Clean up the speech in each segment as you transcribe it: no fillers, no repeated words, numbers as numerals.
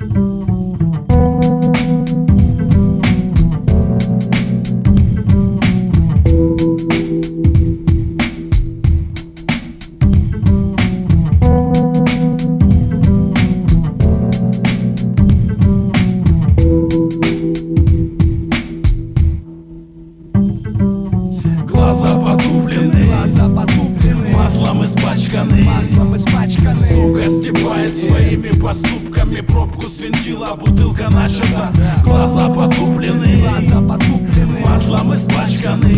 Глаза потуплены, маслом испачканы, сука стебает своими поступками, пробку свинтила, бутылка начата. Глаза потуплены, маслом испачканы,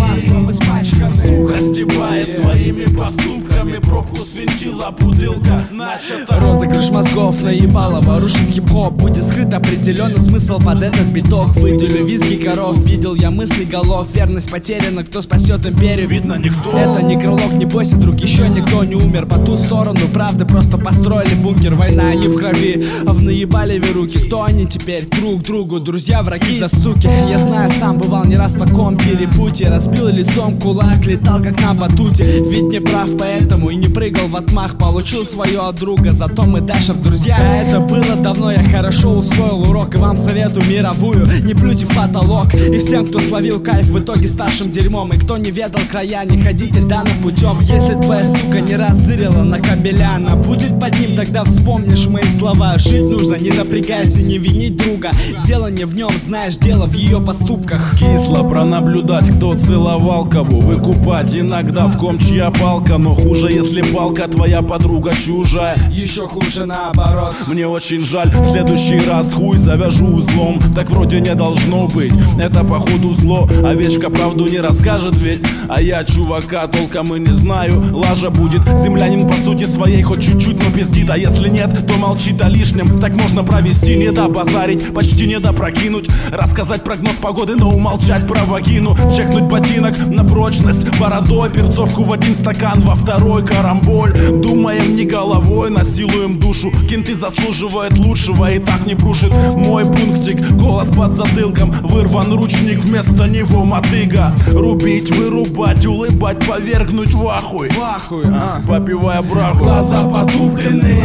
сука стебает своими поступками, пробку свинтила, бутылка начата. Розыгрыш мозгов наебалово рушит хип-хоп. Будет скрыт определенный смысл под этот биток. Выделю виски коров, видел я мысли голов. Верность потеряна, кто спасет империю? Видно никто. Это не крылок, не бойся, друг, еще никто не умер. По ту сторону правды просто построили бункер. Война не в крови, а в наебалеве руки. Кто они теперь? Друг другу, друзья, враги за суки. Я знаю, сам бывал не раз в таком перепутье. Разбил лицом кулак, летал как на батуте. Ведь не прав, поэтому и не прыгал в отмах. Получил свое от друга, зато мы дальше друзья. Это было давно, я хорошо усвоил урок. И вам советую мировую, не плюйте в потолок. И всем, кто словил кайф, в итоге старшим дерьмом. И кто не ведал края, не ходите данным путем. Если твоя сука не разырила на кабеля, она будет под ним, тогда вспомнишь мои слова. Жить нужно, не напрягайся, не винить друга. Дело не в нем, знаешь, дело в ее поступках. Кисло пронаблюдать, кто целовал кого. Выкупать иногда в ком чья палка. Но хуже, если палка твоя подруга чужая. Еще хуже наоборот. Мне очень жаль, в следующий раз хуй завяжу узлом. Так вроде не должно быть, это походу зло. Овечка правду не расскажет ведь, а я чувака толком и не знаю. Лажа будет, землянин по сути своей хоть чуть-чуть, но пиздит. А если нет, то молчит о лишнем. Так можно провести, не добазарить, почти не допрокинуть. Рассказать прогноз погоды, но умолчать про вагину. Чекнуть ботинок на прочность бородой. Перцовку в один стакан, во второй карамболь. Думаем не головой, насилуем душу. Кенты заслуживает лучшего и так не брушит. Мой пунктик, голос под затылком. Вырван ручник, вместо него мотыга. Рубить, вырубать, улыбать, повергнуть в ахуй. Попивая браху. Глаза потуплены,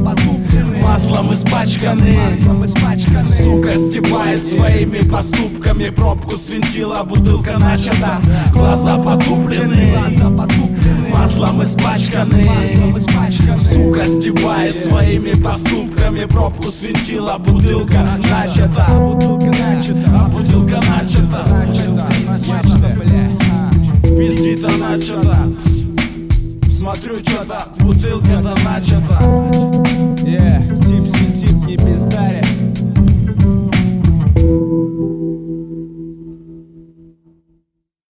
маслом испачканы, сука стебает своими поступками, пробку свинтила, бутылка начата. Глаза потуплены, маслом испачканы, сука стебает своими поступками, пробку свинтила, бутылка начата. Бутылка начата. Пиздит она чё-то. Смотрю, чё-то бутылка-то начата. тип не пизда.